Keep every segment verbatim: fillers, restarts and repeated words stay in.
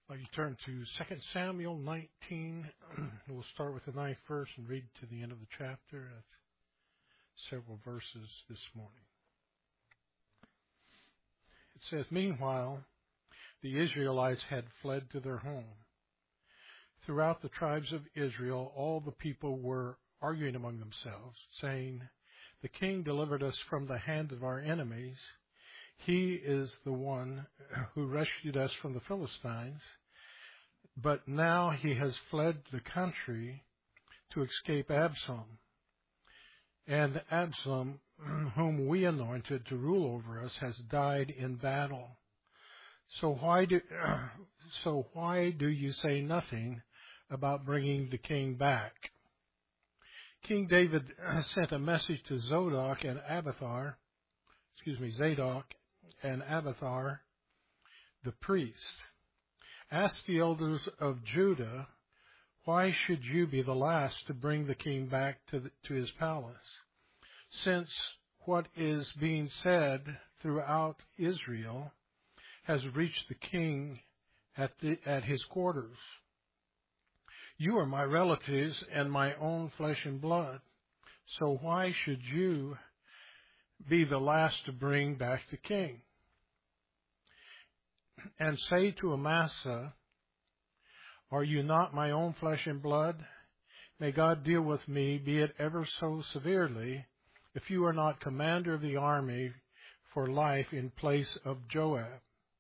Well, you turn to Second Samuel nineteen. We'll start with the ninth verse and read to the end of the chapter. That's several verses this morning. It says, "Meanwhile, the Israelites had fled to their home. Throughout the tribes of Israel, all the people were arguing among themselves, saying, 'The king delivered us from the hand of our enemies. He is the one who rescued us from the Philistines. But now he has fled the country to escape Absalom. And Absalom, whom we anointed to rule over us, has died in battle. So why do, so why do you say nothing about bringing the king back?' King David sent a message to Zadok and Abiathar, excuse me, Zadok and Abiathar, the priest. 'Ask the elders of Judah, why should you be the last to bring the king back to, the, to his palace? Since what is being said throughout Israel has reached the king at, the, at his quarters. You are my relatives and my own flesh and blood. So why should you be the last to bring back the king? And say to Amasa, are you not my own flesh and blood? May God deal with me, be it ever so severely, if you are not commander of the army for life in place of Joab.'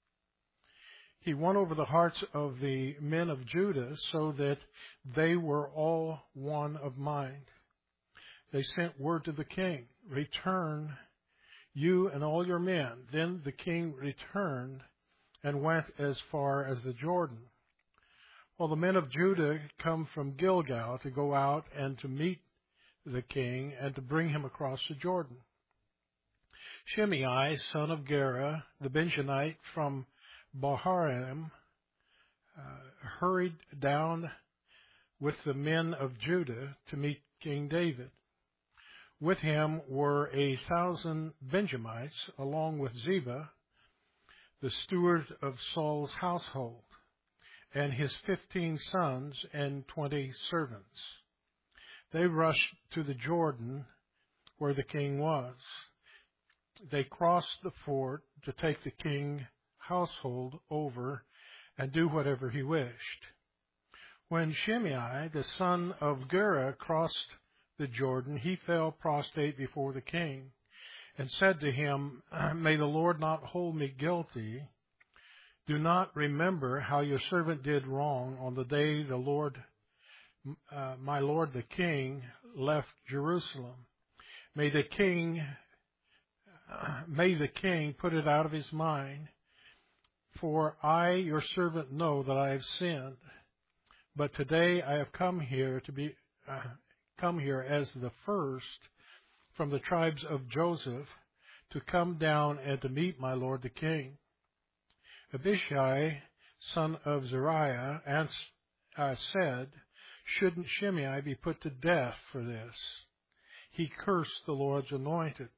He won over the hearts of the men of Judah so that they were all one of mind. They sent word to the king, 'Return, you and all your men.' Then the king returned and went as far as the Jordan. Well, the men of Judah come from Gilgal to go out and to meet the king and to bring him across the Jordan. Shimei, son of Gera, the Benjamite from Baharim, uh, hurried down with the men of Judah to meet King David. With him were a thousand Benjamites, along with Ziba, the steward of Saul's household, and his fifteen sons and twenty servants. They rushed to the Jordan where the king was. They crossed the ford to take the king's household over and do whatever he wished. When Shimei, the son of Gera, crossed the Jordan, he fell prostrate before the king and said to him, 'May the Lord not hold me guilty. Do not remember how your servant did wrong on the day the Lord, uh, my lord the king, left Jerusalem. May the king, uh, may the king put it out of his mind. For I, your servant, know that I have sinned. But today I have come here to be uh, come here as the first from the tribes of Joseph to come down and to meet my lord the king.' Abishai, son of Zeruiah, ans- uh, said, 'Shouldn't Shimei be put to death for this? He cursed the Lord's anointed.'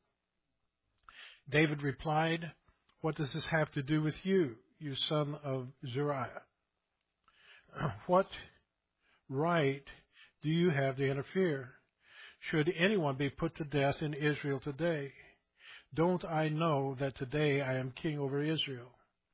David replied, 'What does this have to do with you, you son of Zeruiah? What right do you have to interfere? Should anyone be put to death in Israel today? Don't I know that today I am king over Israel?'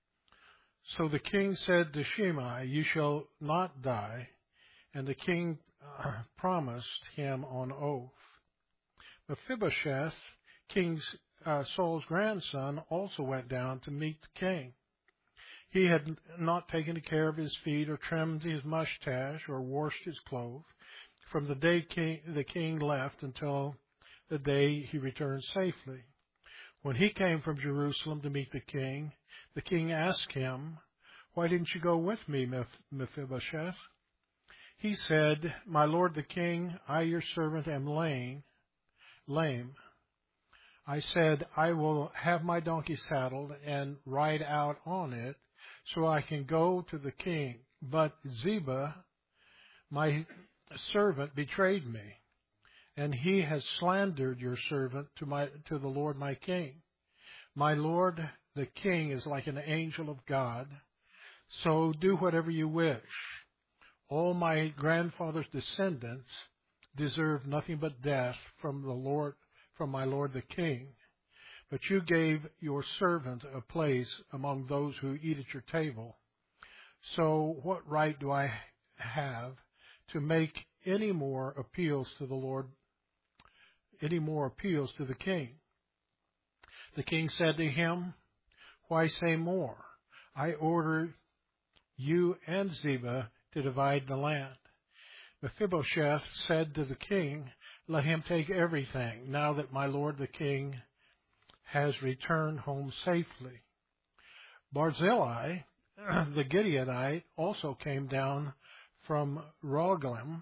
So the king said to Shimei, 'You shall not die.' And the king uh, promised him on oath. Mephibosheth, King uh, Saul's grandson, also went down to meet the king. He had not taken care of his feet or trimmed his mustache or washed his clothes from the day king, the king left until the day he returned safely. When he came from Jerusalem to meet the king, the king asked him, 'Why didn't you go with me, Mephibosheth?' He said, 'My lord the king, I, your servant, am lame. lame. I said, I will have my donkey saddled and ride out on it so I can go to the king. But Ziba, my servant, betrayed me, and he has slandered your servant to my to the Lord my king. My lord the king is like an angel of God, So do whatever you wish. All my grandfather's descendants deserve nothing but death from the Lord, from my lord the king. But you gave your servant a place among those who eat at your table. So what right do I have to make any more appeals to the Lord, any more appeals to the king? The king said to him, why say more? I order you and Ziba to divide the land. Mephibosheth said to the king, let him take everything, now that my lord the king has returned home safely. Barzillai, the Gileadite, also came down from Rogelim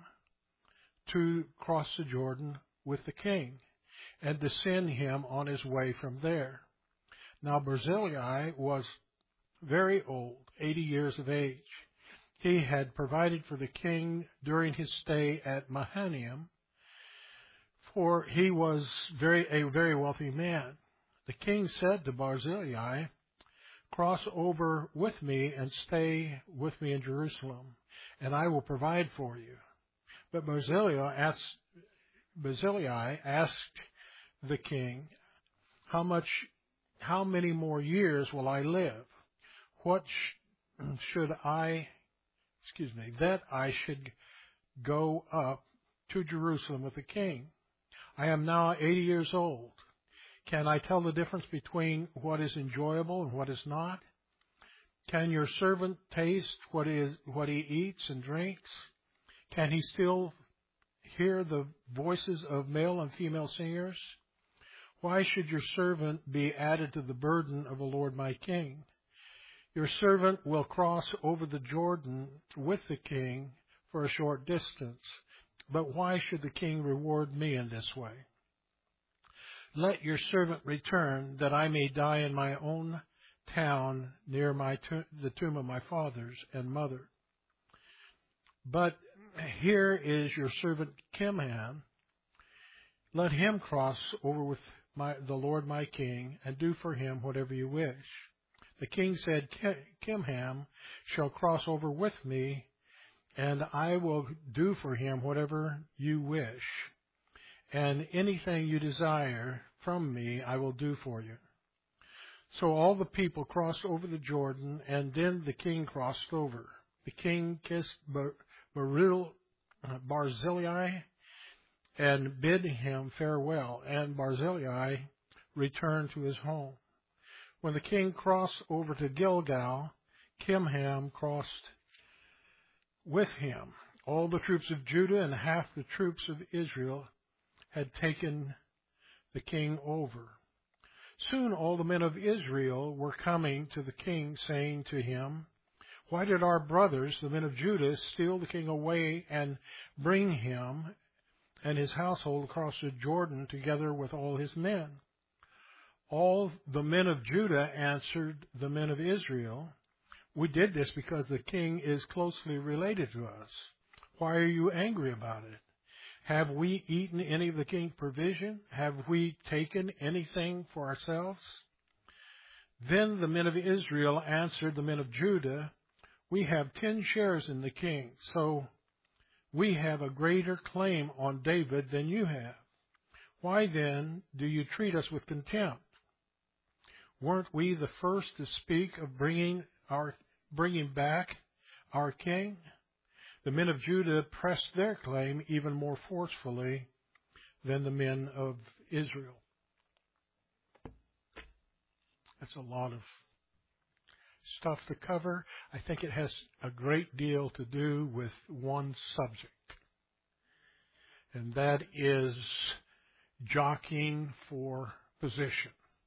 to cross the Jordan with the king and to send him on his way from there. Now Barzillai was very old, eighty years of age. He had provided for the king during his stay at Mahanaim, for he was very a very wealthy man. The king said to Barzillai, cross over with me and stay with me in Jerusalem, and I will provide for you. But Barzillai asked, Barzillai asked the king, how much, how many more years will I live? What sh- should I, excuse me, that I should go up to Jerusalem with the king? I am now eighty years old. Can I tell the difference between what is enjoyable and what is not? Can your servant taste what is what he eats and drinks? Can he still hear the voices of male and female singers? Why should your servant be added to the burden of the Lord my king? Your servant will cross over the Jordan with the king for a short distance, but why should the king reward me in this way? Let your servant return, that I may die in my own town near my to- the tomb of my fathers and mother. But here is your servant Kimham. Let him cross over with my, the Lord my king, and do for him whatever you wish. The king said, Kimham shall cross over with me, and I will do for him whatever you wish. And anything you desire from me, I will do for you. So all the people crossed over the Jordan, and then the king crossed over. The king kissed Bar- Baril, uh, Barzillai and bid him farewell, and Barzillai returned to his home. When the king crossed over to Gilgal, Kimham crossed with him. All the troops of Judah and half the troops of Israel had taken the king over. Soon all the men of Israel were coming to the king, saying to him, why did our brothers, the men of Judah, steal the king away and bring him and his household across the Jordan together with all his men? All the men of Judah answered the men of Israel, we did this because the king is closely related to us. Why are you angry about it? Have we eaten any of the king's provision? Have we taken anything for ourselves? Then the men of Israel answered the men of Judah, we have ten shares in the king, so we have a greater claim on David than you have. Why then do you treat us with contempt? Weren't we the first to speak of bringing our bringing back our king? The men of Judah pressed their claim even more forcefully than the men of Israel. That's a lot of stuff to cover. I think it has a great deal to do with one subject, and that is jockeying for position.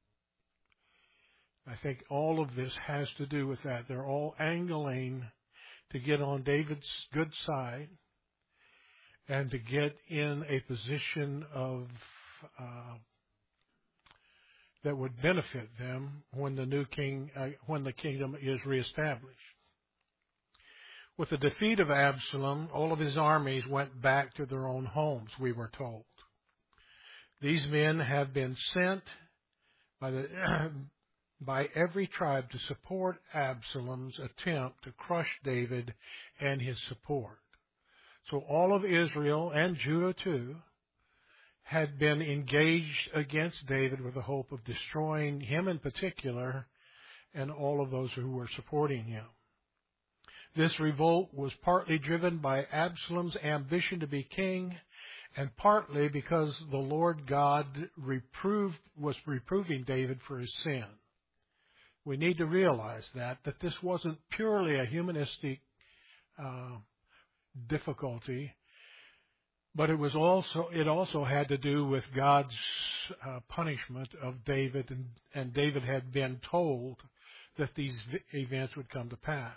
I think all of this has to do with that. They're all angling to get on David's good side and to get in a position of uh, that would benefit them when the new king, uh, when the kingdom is reestablished. With the defeat of Absalom, all of his armies went back to their own homes, we were told. These men have been sent by the by every tribe to support Absalom's attempt to crush David and his support. So all of Israel and Judah too had been engaged against David with the hope of destroying him in particular and all of those who were supporting him. This revolt was partly driven by Absalom's ambition to be king, and partly because the Lord God reproved, was reproving David for his sin. We need to realize that, that this wasn't purely a humanistic uh, difficulty, but it was also it also had to do with God's uh, punishment of David, and, and David had been told that these events would come to pass.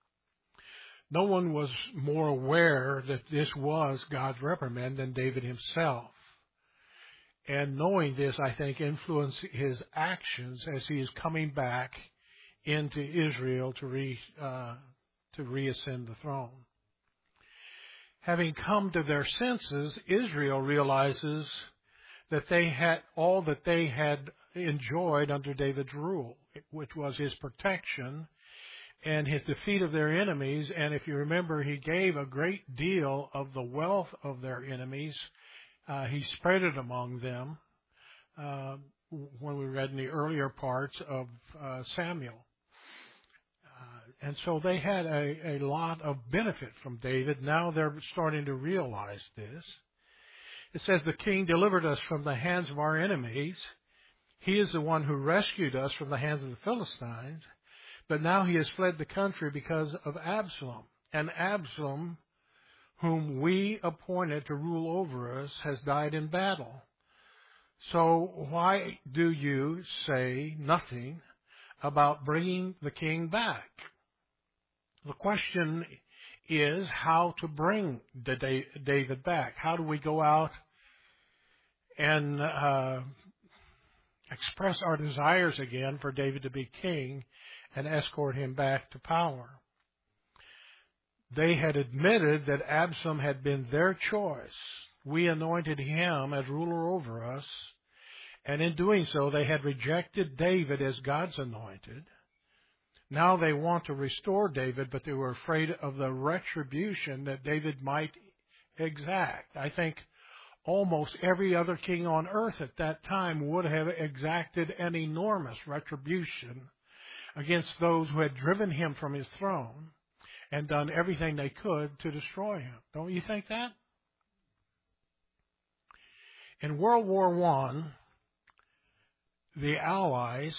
No one was more aware that this was God's reprimand than David himself. And knowing this, I think, influenced his actions as he is coming back into Israel to re, uh, to reascend the throne. Having come to their senses, Israel realizes that they had all that they had enjoyed under David's rule, which was his protection and his defeat of their enemies. And if you remember, he gave a great deal of the wealth of their enemies. Uh, he spread it among them uh, when we read in the earlier parts of uh, Samuel. Uh, and so they had a, a lot of benefit from David. Now they're starting to realize this. It says, the king delivered us from the hands of our enemies. He is the one who rescued us from the hands of the Philistines. But now he has fled the country because of Absalom. And Absalom, whom we appointed to rule over us, has died in battle. So why do you say nothing about bringing the king back? The question is how to bring David back. How do we go out and uh, express our desires again for David to be king and escort him back to power? They had admitted that Absalom had been their choice. We anointed him as ruler over us, and in doing so, they had rejected David as God's anointed. Now they want to restore David, but they were afraid of the retribution that David might exact. I think almost every other king on earth at that time would have exacted an enormous retribution against those who had driven him from his throne and done everything they could to destroy him. Don't you think that? In World War One, the Allies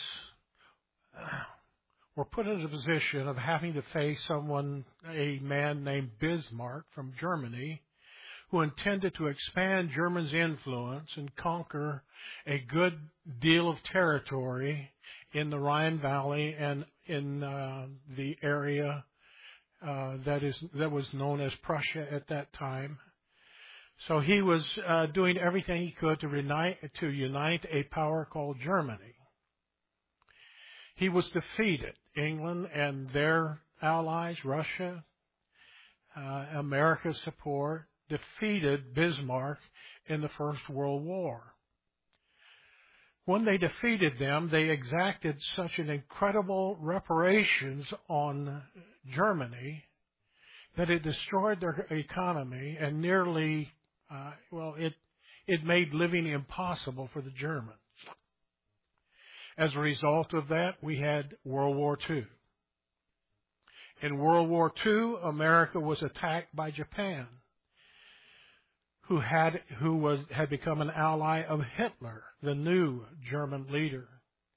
were put in a position of having to face someone, a man named Bismarck from Germany, who intended to expand Germany's influence and conquer a good deal of territory in the Rhine Valley and in uh, the area uh, that is that was known as Prussia at that time. So he was uh, doing everything he could to unite, to unite a power called Germany. He was defeated. England and their allies, Russia, uh, America's support, defeated Bismarck in the First World War. When they defeated them, they exacted such an incredible reparations on Germany that it destroyed their economy and nearly, uh, well, it it made living impossible for the Germans. As a result of that, we had World War Two. In World War Two, America was attacked by Japan, who had who was had become an ally of Hitler, the new German leader.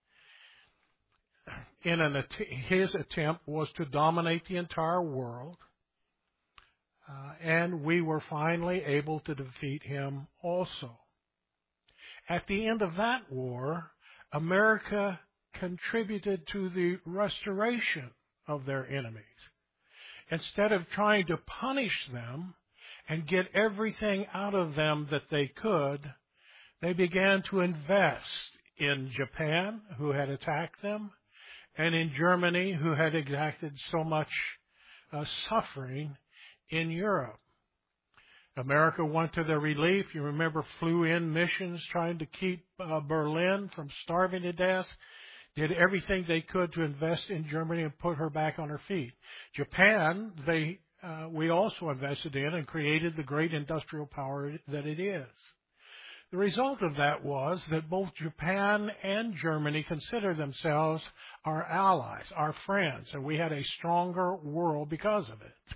In an his attempt was to dominate the entire world, uh, and we were finally able to defeat him also. At the end of that war, America contributed to the restoration of their enemies. Instead of trying to punish them and get everything out of them that they could, they began to invest in Japan, who had attacked them, and in Germany, who had exacted so much uh, suffering in Europe. America went to their relief. You remember, flew in missions trying to keep uh, Berlin from starving to death, did everything they could to invest in Germany and put her back on her feet. Japan, they uh, we also invested in and created the great industrial power that it is. The result of that was that both Japan and Germany consider themselves our allies, our friends, and we had a stronger world because of it.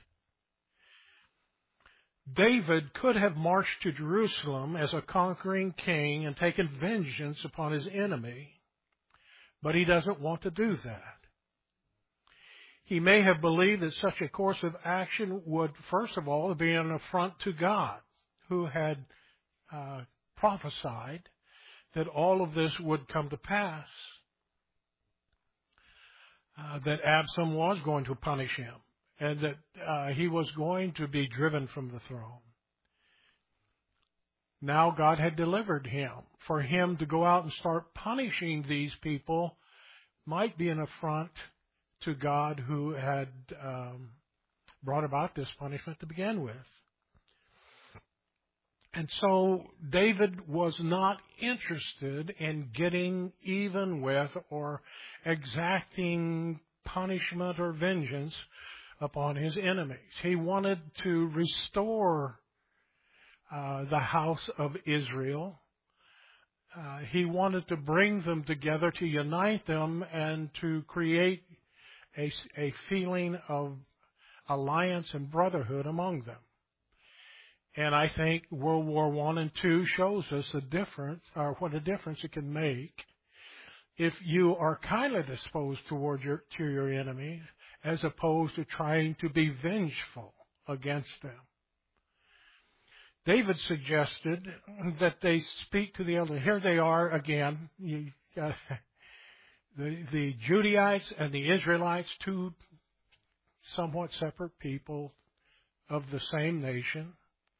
David could have marched to Jerusalem as a conquering king and taken vengeance upon his enemy, but he doesn't want to do that. He may have believed that such a course of action would, first of all, be an affront to God, who had uh, prophesied that all of this would come to pass, uh, that Absalom was going to punish him, and that uh, he was going to be driven from the throne. Now God had delivered him. For him to go out and start punishing these people might be an affront to God, who had um, brought about this punishment to begin with. And so David was not interested in getting even with or exacting punishment or vengeance upon his enemies. He wanted to restore uh, the house of Israel. Uh, he wanted to bring them together, to unite them, and to create a, a feeling of alliance and brotherhood among them. And I think World War One and Two shows us the difference, or what a difference it can make if you are kindly disposed toward your to your enemies, as opposed to trying to be vengeful against them. David suggested that they speak to the elders. Here they are again. You got the the Judaites and the Israelites, two somewhat separate people of the same nation.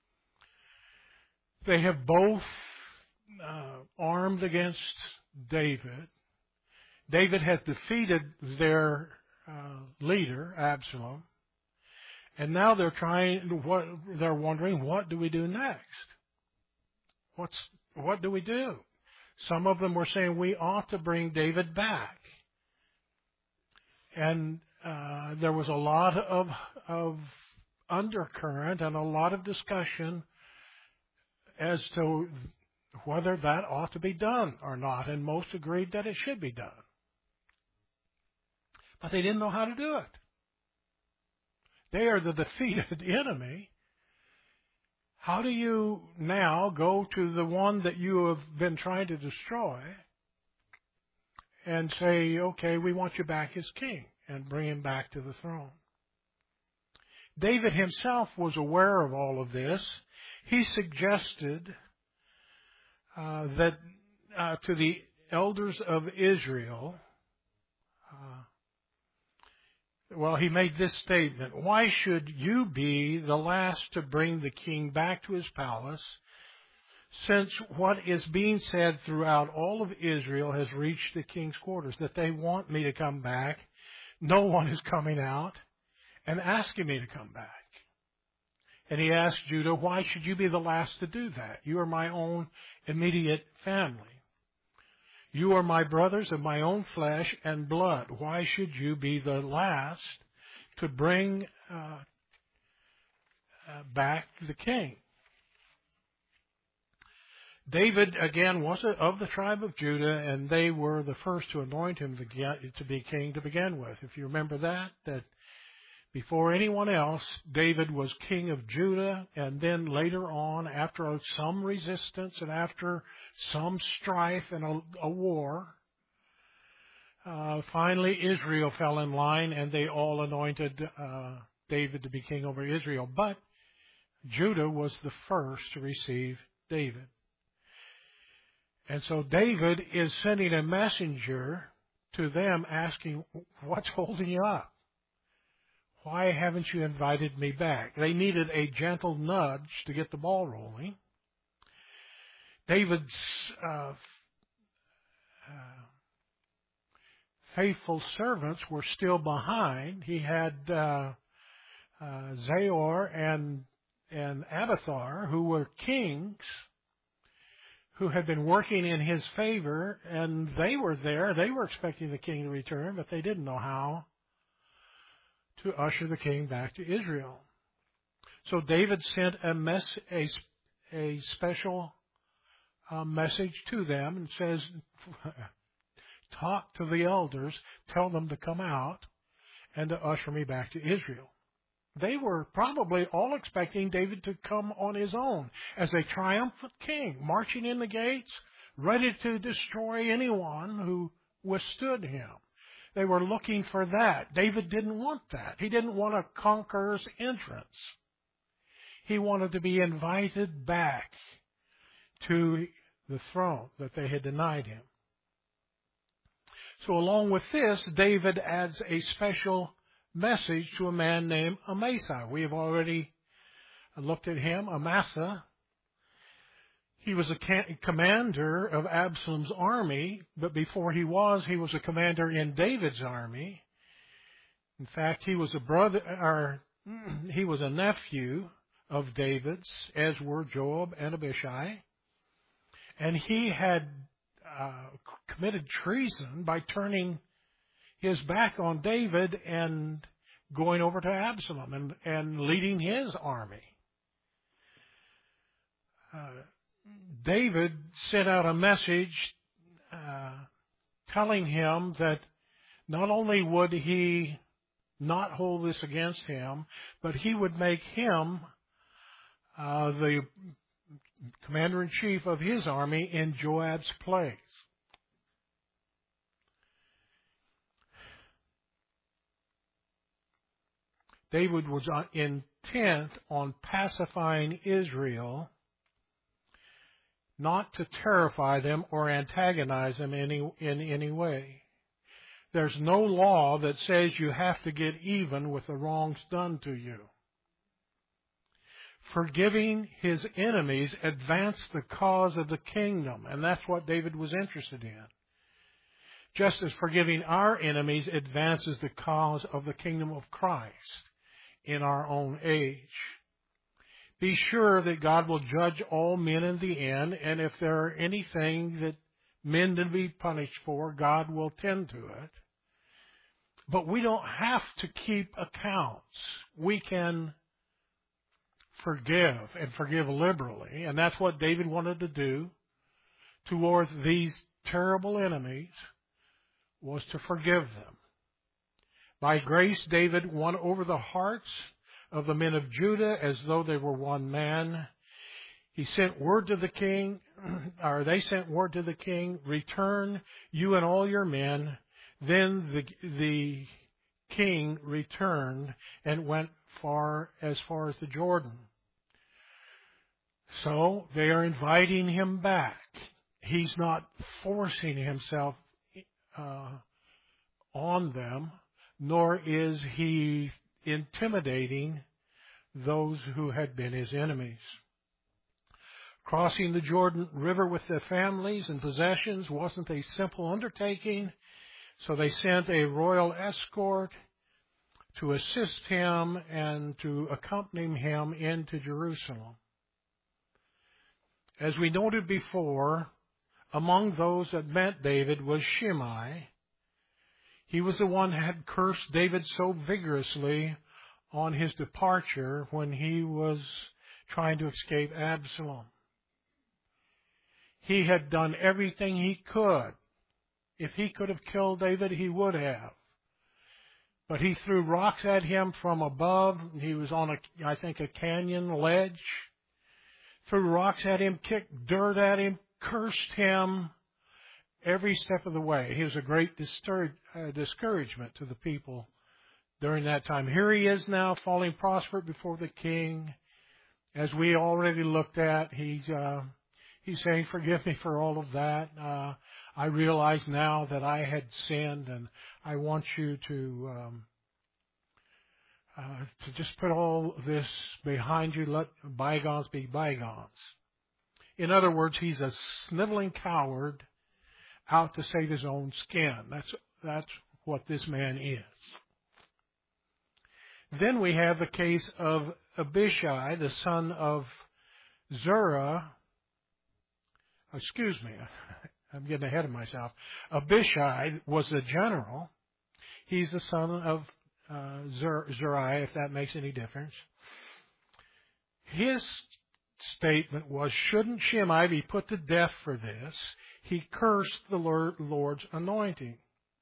They have both uh, armed against David. David has defeated their uh, leader, Absalom, and now they're trying. What they're wondering, what do we do next? What's what do we do? Some of them were saying we ought to bring David back, and uh, there was a lot of of undercurrent and a lot of discussion as to whether that ought to be done or not, and most agreed that it should be done. But they didn't know how to do it. They are the defeated enemy. How do you now go to the one that you have been trying to destroy and say, okay, we want you back as king, and bring him back to the throne? David himself was aware of all of this. He suggested uh, that uh, to the elders of Israel, uh, well, he made this statement: why should you be the last to bring the king back to his palace, since what is being said throughout all of Israel has reached the king's quarters, that they want me to come back? No one is coming out and asking me to come back. And he asked Judah, why should you be the last to do that? You are my own immediate family. You are my brothers of my own flesh and blood. Why should you be the last to bring uh, uh, back the king? David, again, was of the tribe of Judah, and they were the first to anoint him to be king to begin with. If you remember that, that before anyone else, David was king of Judah, and then later on, after some resistance and after some strife and a, a war, uh, finally Israel fell in line, and they all anointed uh, David to be king over Israel. But Judah was the first to receive David. And so David is sending a messenger to them asking, what's holding you up? Why haven't you invited me back? They needed a gentle nudge to get the ball rolling. David's uh, uh, faithful servants were still behind. He had uh, uh, Zahor and, and Abiathar, who were kings, who had been working in his favor, and they were there. They were expecting the king to return, but they didn't know how to usher the king back to Israel. So David sent a mess, a, a special uh, message to them and says, talk to the elders, tell them to come out and to usher me back to Israel. They were probably all expecting David to come on his own as a triumphant king, marching in the gates, ready to destroy anyone who withstood him. They were looking for that. David didn't want that. He didn't want a conqueror's entrance. He wanted to be invited back to the throne that they had denied him. So along with this, David adds a special message to a man named Amasa. We have already looked at him. Amasa, he was a commander of Absalom's army, but before he was, he was a commander in David's army. In fact, he was a brother, or he was a nephew of David's, as were Joab and Abishai. And he had uh, committed treason by turning his back on David and going over to Absalom and, and leading his army. Uh, David sent out a message uh, telling him that not only would he not hold this against him, but he would make him uh, the commander-in-chief of his army in Joab's place. David was intent on pacifying Israel, not to terrify them or antagonize them any, in any way. There's no law that says you have to get even with the wrongs done to you. Forgiving his enemies advanced the cause of the kingdom, and that's what David was interested in. Just as forgiving our enemies advances the cause of the kingdom of Christ in our own age. Be sure that God will judge all men in the end, and if there are anything that men to be punished for, God will tend to it. But we don't have to keep accounts. We can forgive, and forgive liberally, and that's what David wanted to do towards these terrible enemies, was to forgive them. By grace, David won over the hearts of the men of Judah as though they were one man. He sent word to the king, or they sent word to the king, return, you and all your men. Then the, the king returned and went far as far as the Jordan. So they are inviting him back. He's not forcing himself uh, on them, nor is he intimidating those who had been his enemies. Crossing the Jordan River with their families and possessions wasn't a simple undertaking, so they sent a royal escort to assist him and to accompany him into Jerusalem. As we noted before, among those that met David was Shimei. He was the one that had cursed David so vigorously on his departure when he was trying to escape Absalom. He had done everything he could. If he could have killed David, he would have. But he threw rocks at him from above. He was on, a, I think, a canyon ledge. Threw rocks at him, kicked dirt at him, cursed him every step of the way. He was a great distur- uh, discouragement to the people during that time. Here he is now, falling prostrate before the king. As we already looked at, he's, uh, he's saying, forgive me for all of that. Uh, I realize now that I had sinned, and I want you to um, uh, to just put all this behind you. Let bygones be bygones. In other words, he's a sniveling coward out to save his own skin. That's that's what this man is. Then we have the case of Abishai, the son of Zerah, excuse me, I'm getting ahead of myself. Abishai was the general. He's the son of uh, Zer- Zeruiah, if that makes any difference. His statement was, shouldn't Shimei be put to death for this? He cursed the Lord, Lord's anointing.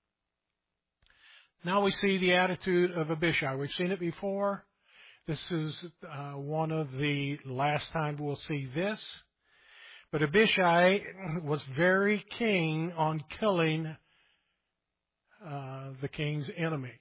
Now we see the attitude of Abishai. We've seen it before. This is uh, one of the last times we'll see this. But Abishai was very keen on killing uh, the king's enemies.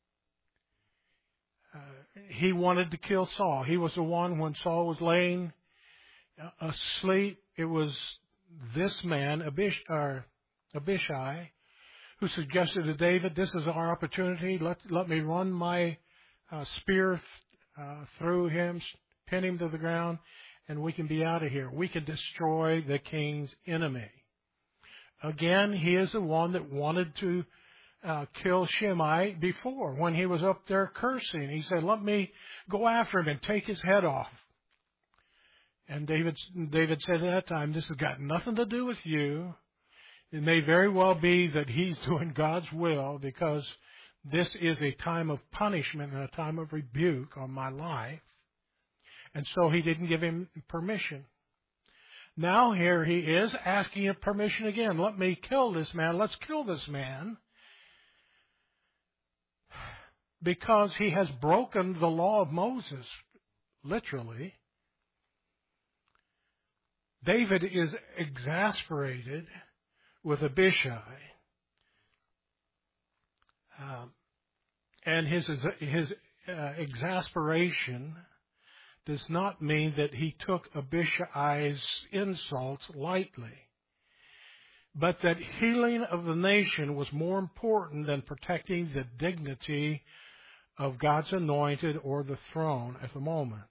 Uh, he wanted to kill Saul. He was the one when Saul was laying asleep. It was this man, Abish, uh, Abishai, who suggested to David, this is our opportunity. Let, let me run my uh, spear uh, through him, pin him to the ground, and we can be out of here. We can destroy the king's enemy. Again, he is the one that wanted to uh, kill Shimei before, when he was up there cursing. He said, let me go after him and take his head off. And David, David said at that time, this has got nothing to do with you. It may very well be that he's doing God's will, because this is a time of punishment and a time of rebuke on my life. And so he didn't give him permission. Now here he is asking him permission again. Let me kill this man. Let's kill this man. Because he has broken the law of Moses, literally. David is exasperated with Abishai. Um, and his, his uh, exasperation does not mean that he took Abishai's insults lightly, but that healing of the nation was more important than protecting the dignity of God's anointed or the throne at the moment.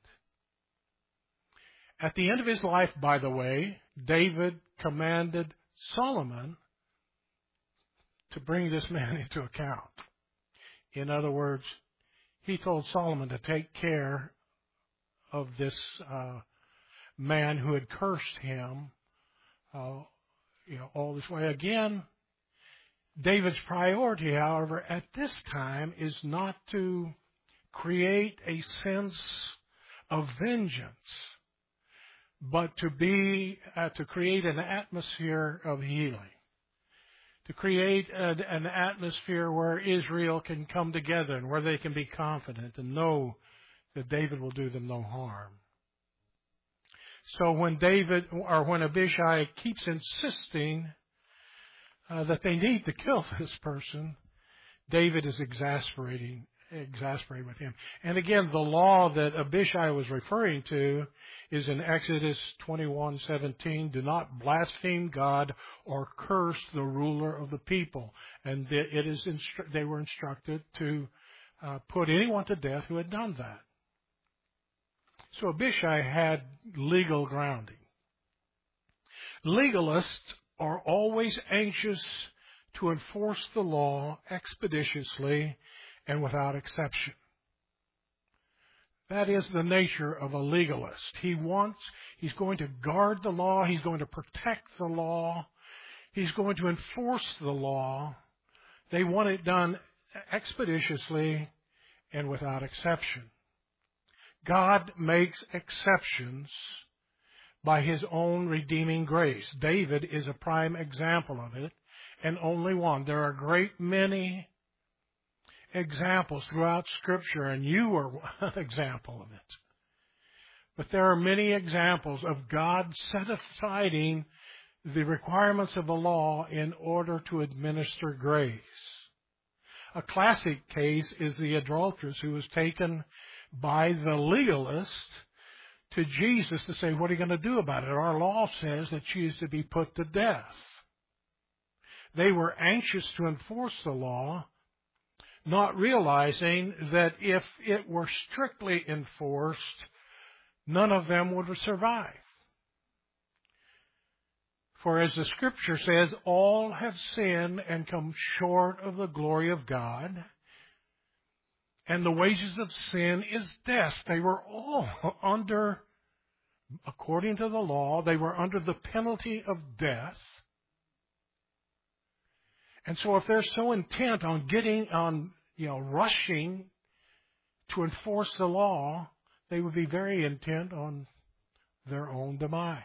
At the end of his life, by the way, David commanded Solomon to bring this man into account. In other words, he told Solomon to take care of this uh, man who had cursed him, uh, you know, all this way. Again, David's priority, however, at this time is not to create a sense of vengeance, but to be uh, to create an atmosphere of healing, to create an, an atmosphere where Israel can come together and where they can be confident and know that David will do them no harm. So when David or when Abishai keeps insisting uh, that they need to kill this person, David is exasperating, exasperated with him. And again, the law that Abishai was referring to is in Exodus twenty-one seventeen. Do not blaspheme God or curse the ruler of the people. And it is instru- they were instructed to uh, put anyone to death who had done that. So Abishai had legal grounding. Legalists are always anxious to enforce the law expeditiously and without exception. That is the nature of a legalist. He wants, he's going to guard the law, he's going to protect the law, he's going to enforce the law. They want it done expeditiously and without exception. God makes exceptions by his own redeeming grace. David is a prime example of it, and only one. There are a great many examples throughout Scripture, and you are one example of it. But there are many examples of God set aside the requirements of the law in order to administer grace. A classic case is the adulteress who was taken by the legalist to Jesus to say, what are you going to do about it? Our law says that she is to be put to death. They were anxious to enforce the law, not realizing that if it were strictly enforced, none of them would survive. For as the Scripture says, all have sinned and come short of the glory of God, and the wages of sin is death. They were all under according to the law, they were under the penalty of death. And so if they're so intent on getting, on, you know, rushing to enforce the law, they would be very intent on their own demise.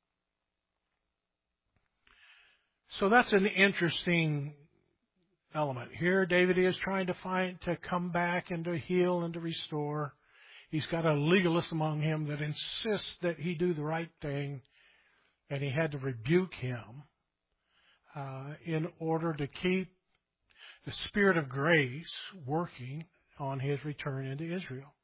So that's an interesting element. Here David is trying to find, to come back and to heal and to restore. He's got a legalist among him that insists that he do the right thing, and he had to rebuke him uh, in order to keep the Spirit of grace working on his return into Israel.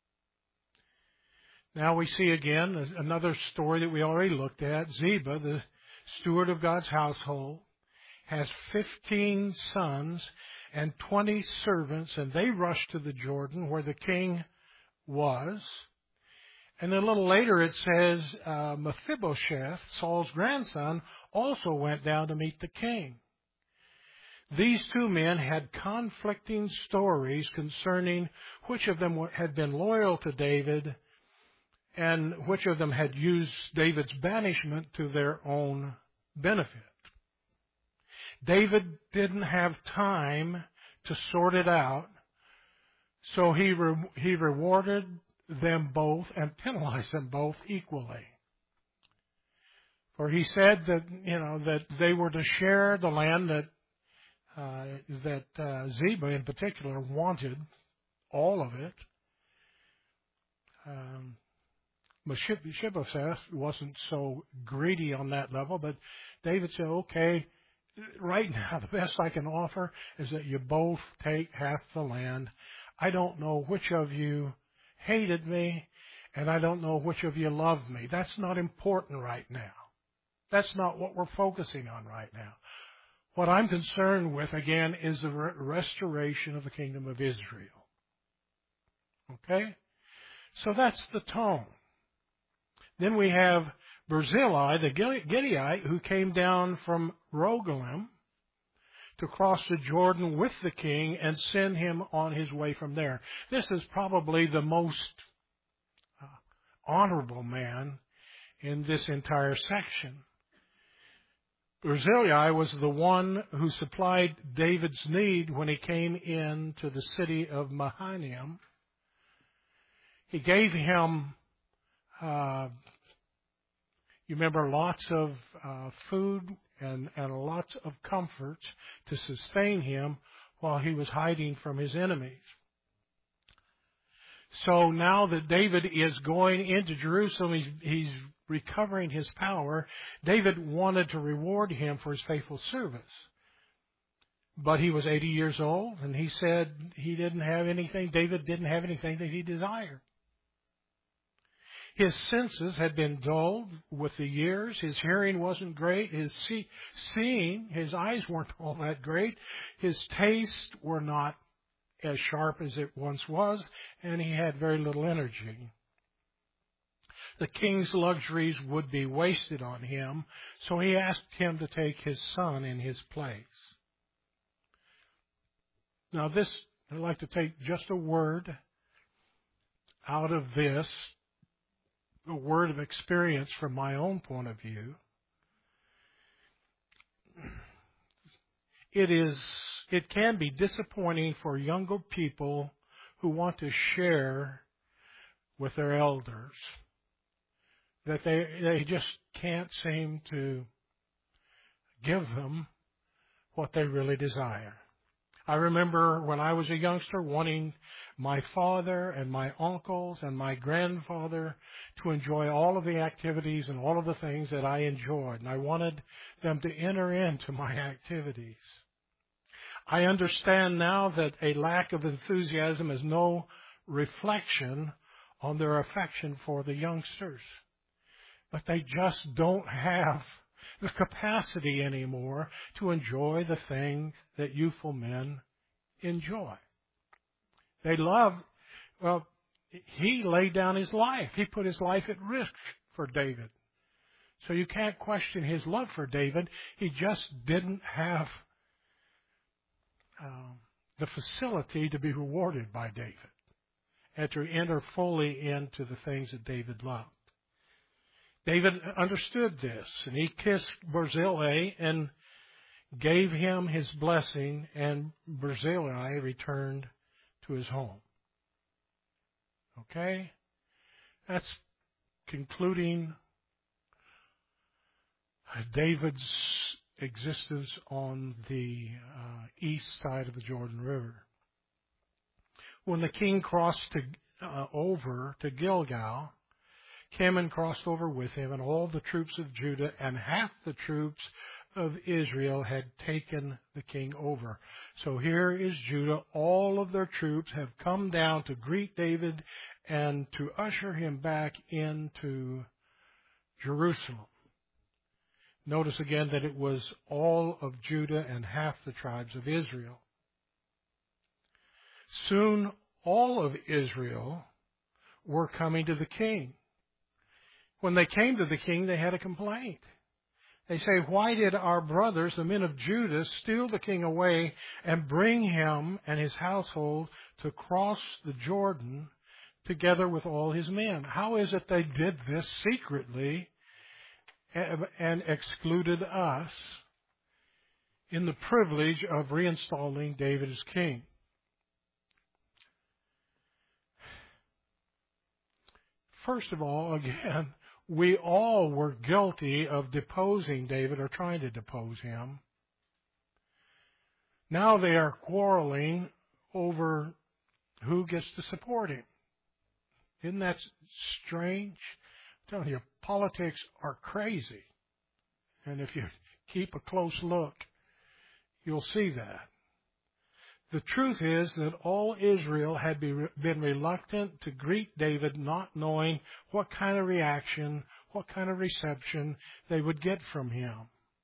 Now we see again another story that we already looked at. Ziba, the steward of God's household, has fifteen sons and twenty servants, and they rush to the Jordan where the king was. And then a little later it says uh, Mephibosheth, Saul's grandson, also went down to meet the king. These two men had conflicting stories concerning which of them had been loyal to David and which of them had used David's banishment to their own benefit. David didn't have time to sort it out, so he re- he rewarded them both and penalized them both equally. For he said that, you know, that they were to share the land that uh, that uh, Ziba in particular wanted, all of it. Um, Mephibosheth wasn't so greedy on that level, but David said, okay, right now the best I can offer is that you both take half the land. I don't know which of you hated me, and I don't know which of you loved me. That's not important right now. That's not what we're focusing on right now. What I'm concerned with, again, is the re- restoration of the kingdom of Israel. Okay? So that's the tone. Then we have Barzillai, the Gileadite, who came down from Rogelim to cross the Jordan with the king and send him on his way from there. This is probably the most uh, honorable man in this entire section. Barzillai was the one who supplied David's need when he came into the city of Mahanaim. He gave him, uh, you remember, lots of uh, food and, and lots of comforts to sustain him while he was hiding from his enemies. So now that David is going into Jerusalem, he's, he's recovering his power. David wanted to reward him for his faithful service. But he was eighty years old, and he said he didn't have anything, David didn't have anything that he desired. His senses had been dulled with the years. His hearing wasn't great. His see, seeing, his eyes weren't all that great. His tastes were not as sharp as it once was, and he had very little energy. The king's luxuries would be wasted on him, so he asked him to take his son in his place. Now this, I'd like to take just a word out of this, a word of experience from my own point of view. It is, it can be disappointing for younger people who want to share with their elders that they, they just can't seem to give them what they really desire. I remember when I was a youngster wanting my father and my uncles and my grandfather to enjoy all of the activities and all of the things that I enjoyed, and I wanted them to enter into my activities. I understand now that a lack of enthusiasm is no reflection on their affection for the youngsters, but they just don't have the capacity anymore to enjoy the things that youthful men enjoy. They love, well, he laid down his life. He put his life at risk for David. So you can't question his love for David. He just didn't have um, the facility to be rewarded by David and to enter fully into the things that David loved. David understood this, and he kissed Barzillai and gave him his blessing, and Barzillai returned to his home. Okay? That's concluding David's existence on the uh, east side of the Jordan River. When the king crossed to, uh, over to Gilgal, Haman crossed over with him, and all the troops of Judah and half the troops of Israel had taken the king over. So here is Judah. All of their troops have come down to greet David and to usher him back into Jerusalem. Notice again that it was all of Judah and half the tribes of Israel. Soon all of Israel were coming to the king. When they came to the king, they had a complaint. They say, "Why did our brothers, the men of Judah, steal the king away and bring him and his household to cross the Jordan together with all his men?" How is it they did this secretly and excluded us in the privilege of reinstalling David as king? First of all, again, we all were guilty of deposing David or trying to depose him. Now they are quarreling over who gets to support him. Isn't that strange? I'm telling you, politics are crazy. And if you keep a close look, you'll see that. The truth is that all Israel had been reluctant to greet David, not knowing what kind of reaction, what kind of reception they would get from him.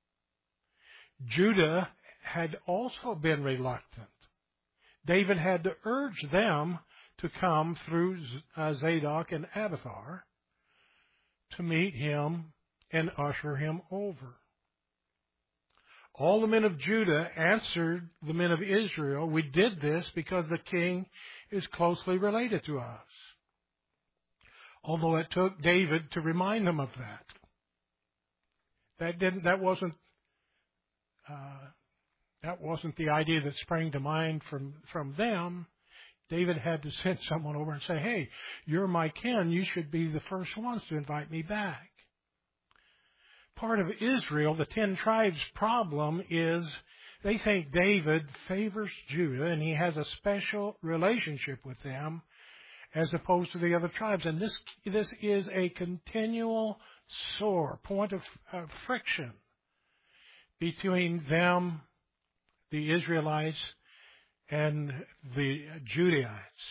Judah had also been reluctant. David had to urge them to come through Zadok and Abiathar to meet him and usher him over. All the men of Judah answered the men of Israel, "We did this because the king is closely related to us." Although it took David to remind them of that. That didn't. That wasn't. Uh, that wasn't the idea that sprang to mind from from them. David had to send someone over and say, "Hey, you're my kin. You should be the first ones to invite me back." Part of Israel, the ten tribes problem is they think David favors Judah and he has a special relationship with them as opposed to the other tribes. And this this is a continual sore point of uh, friction between them, the Israelites, and the Judaites.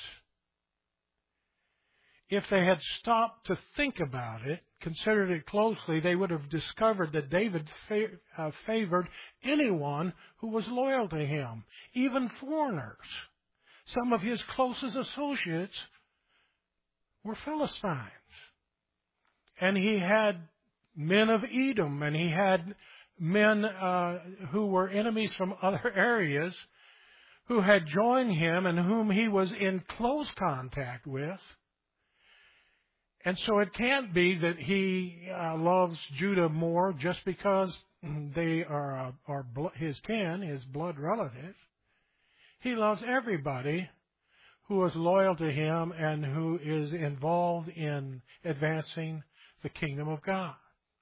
If they had stopped to think about it, considered it closely, they would have discovered that David fa- uh, favored anyone who was loyal to him, even foreigners. Some of his closest associates were Philistines. And he had men of Edom, and he had men uh, who were enemies from other areas who had joined him and whom he was in close contact with. And so it can't be that he uh, loves Judah more just because they are, uh, are bl- his kin, his blood relative. He loves everybody who is loyal to him and who is involved in advancing the kingdom of God.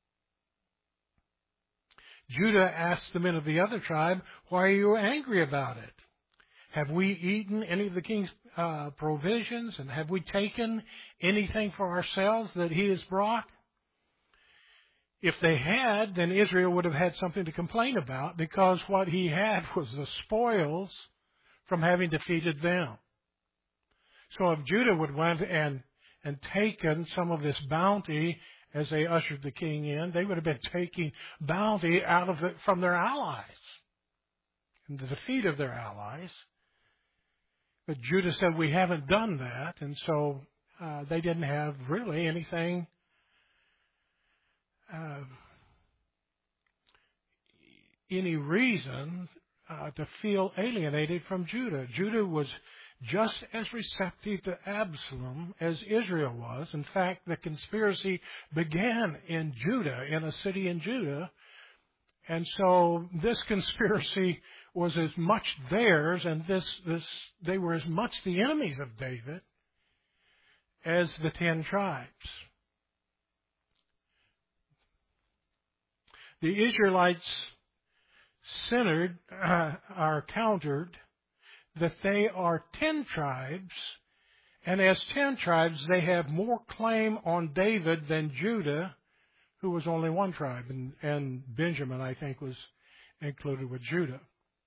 Judah asked the men of the other tribe, "Why are you angry about it? Have we eaten any of the king's uh, provisions, and have we taken anything for ourselves that he has brought?" If they had, then Israel would have had something to complain about, because what he had was the spoils from having defeated them. So if Judah would have went and, and taken some of this bounty as they ushered the king in, they would have been taking bounty out of it from their allies and the defeat of their allies. But Judah said, "We haven't done that," and so uh, they didn't have really anything uh, any reason uh, to feel alienated from Judah. Judah was just as receptive to Absalom as Israel was. In fact, the conspiracy began in Judah, in a city in Judah. And so this conspiracy was as much theirs, and this, this they were as much the enemies of David as the ten tribes. The Israelites centered, uh, are countered that they are ten tribes, and as ten tribes, they have more claim on David than Judah, who was only one tribe, and, and Benjamin, I think, was included with Judah.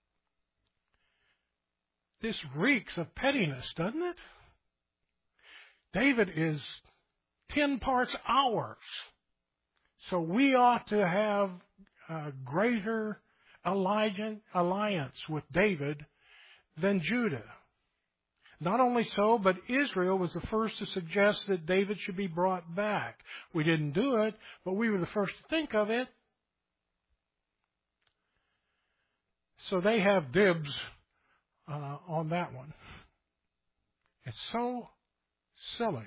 This reeks of pettiness, doesn't it? David is ten parts ours, so we ought to have a greater alliance with David than Judah. Not only so, but Israel was the first to suggest that David should be brought back. We didn't do it, but we were the first to think of it. So they have dibs uh, on that one. It's so silly.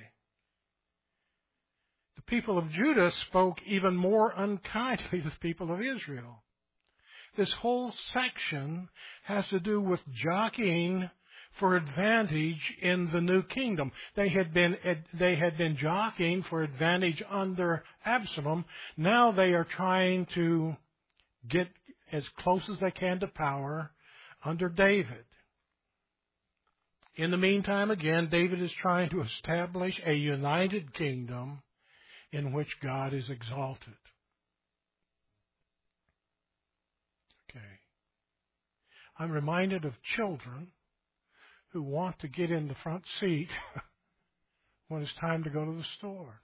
The people of Judah spoke even more unkindly to the people of Israel. This whole section has to do with jockeying for advantage in the new kingdom. They had been they had been jockeying for advantage under Absalom. Now they are trying to get as close as they can to power under David. In the meantime, again, David is trying to establish a united kingdom in which God is exalted. Okay. I'm reminded of children who want to get in the front seat when it's time to go to the store.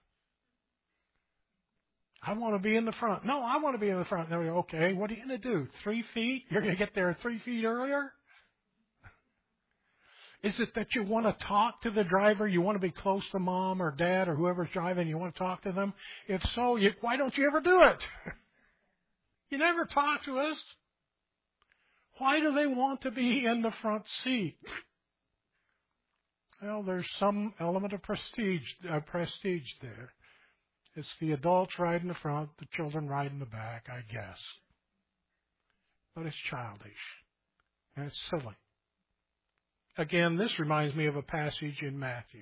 I want to be in the front. No, I want to be in the front. They're okay, what are you going to do? Three feet? You're going to get there three feet earlier? Is it that you want to talk to the driver? You want to be close to mom or dad or whoever's driving? You want to talk to them? If so, you, why don't you ever do it? You never talk to us. Why do they want to be in the front seat? Well, there's some element of prestige, uh, prestige there. It's the adults ride in the front, the children ride in the back, I guess. But it's childish, and it's silly. Again, this reminds me of a passage in Matthew.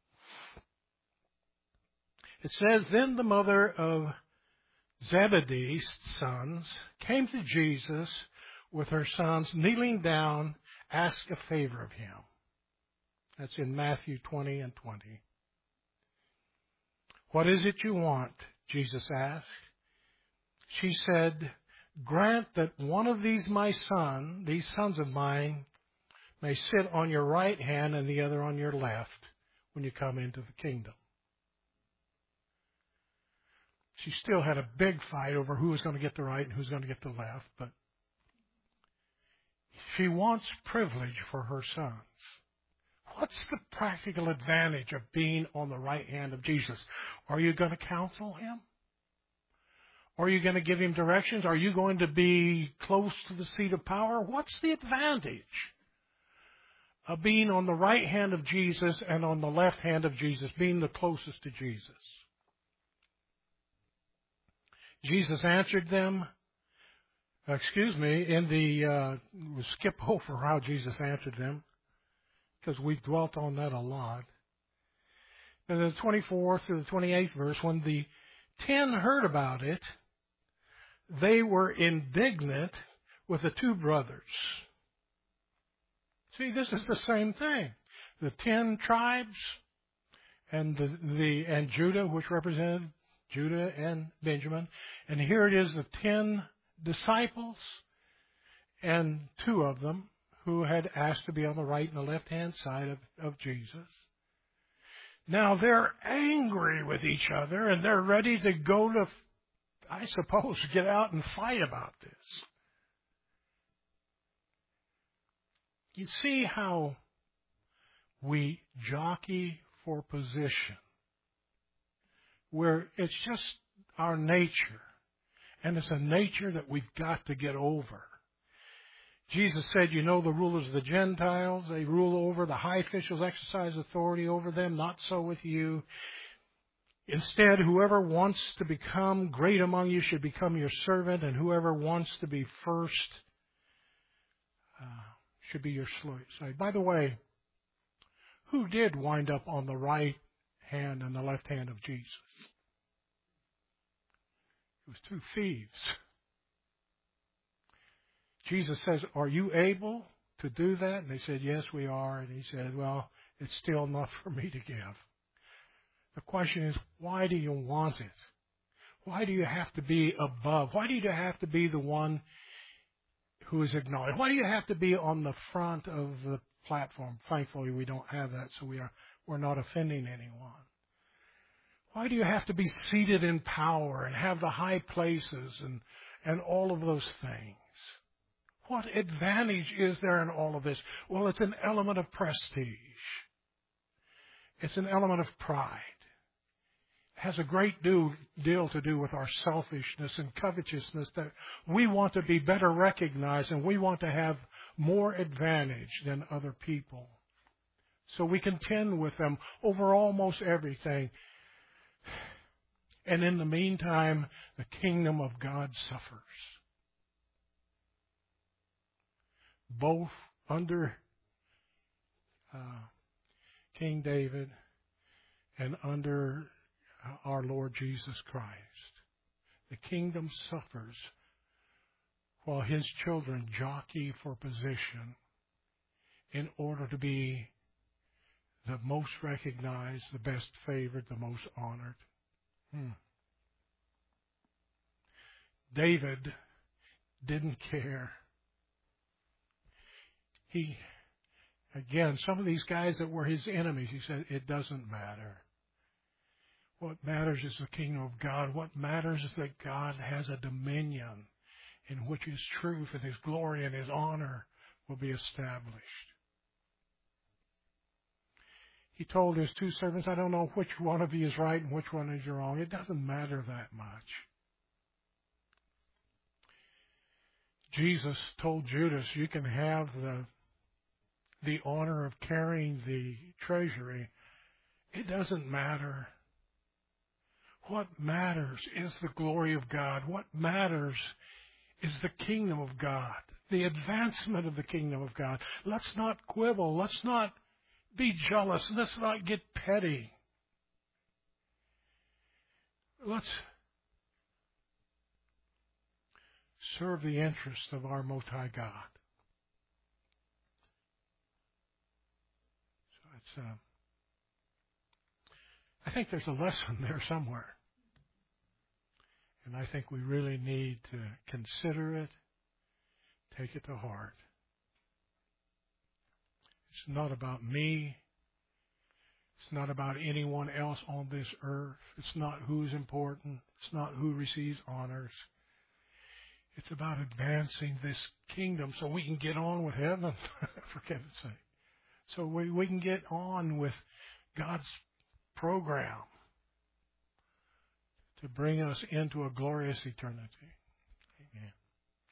It says, Then the mother of Zebedee's sons came to Jesus with her sons, kneeling down, asked a favor of him. That's in Matthew twenty and twenty. What is it you want? Jesus asked. She said, Grant that one of these my son, these sons of mine, may sit on your right hand and the other on your left when you come into the kingdom. She still had a big fight over who was going to get the right and who's going to get the left, but she wants privilege for her sons. What's the practical advantage of being on the right hand of Jesus? Are you going to counsel him? Are you going to give him directions? Are you going to be close to the seat of power? What's the advantage of being on the right hand of Jesus and on the left hand of Jesus, being the closest to Jesus? Jesus answered them, excuse me, in the, uh, we'll skip over how Jesus answered them, because we've dwelt on that a lot. In the twenty-fourth to the twenty-eighth verse, when the ten heard about it, they were indignant with the two brothers. See, this is the same thing. The ten tribes and the, the and Judah, which represented Judah and Benjamin. And here it is, the ten disciples and two of them who had asked to be on the right and the left-hand side of, of Jesus. Now they're angry with each other and they're ready to go to, I suppose, get out and fight about this. You see how we jockey for position, where it's just our nature, and it's a nature that we've got to get over. Jesus said, you know the rulers of the Gentiles, they rule over, the high officials exercise authority over them, not so with you. Instead, whoever wants to become great among you should become your servant, and whoever wants to be first uh, should be your slave. By the way, who did wind up on the right hand and the left hand of Jesus? It was two thieves. Jesus says, are you able to do that? And they said, yes, we are. And he said, well, it's still enough for me to give. The question is, why do you want it? Why do you have to be above? Why do you have to be the one who is acknowledged? Why do you have to be on the front of the platform? Thankfully, we don't have that, so we are, we're not offending anyone. Why do you have to be seated in power and have the high places and, and all of those things? What advantage is there in all of this? Well, it's an element of prestige. It's an element of pride. It has a great do, deal to do with our selfishness and covetousness, that we want to be better recognized and we want to have more advantage than other people. So we contend with them over almost everything. And in the meantime, the kingdom of God suffers. Both under uh, King David and under uh, our Lord Jesus Christ. The kingdom suffers while his children jockey for position in order to be the most recognized, the best favored, the most honored. Hmm. David didn't care. He, again, some of these guys that were his enemies, he said, it doesn't matter. What matters is the kingdom of God. What matters is that God has a dominion in which his truth and his glory and his honor will be established. He told his two servants, I don't know which one of you is right and which one is wrong. It doesn't matter that much. Jesus told Judas, you can have the the honor of carrying the treasury. It doesn't matter. What matters is the glory of God. What matters is the kingdom of God, the advancement of the kingdom of God. Let's not quibble. Let's not be jealous. Let's not get petty. Let's serve the interests of our Most High God. So it's, uh, I think there's a lesson there somewhere. And I think we really need to consider it, take it to heart. It's not about me. It's not about anyone else on this earth. It's not who's important. It's not who receives honors. It's about advancing this kingdom so we can get on with heaven, for heaven's sake. So we, we can get on with God's program to bring us into a glorious eternity.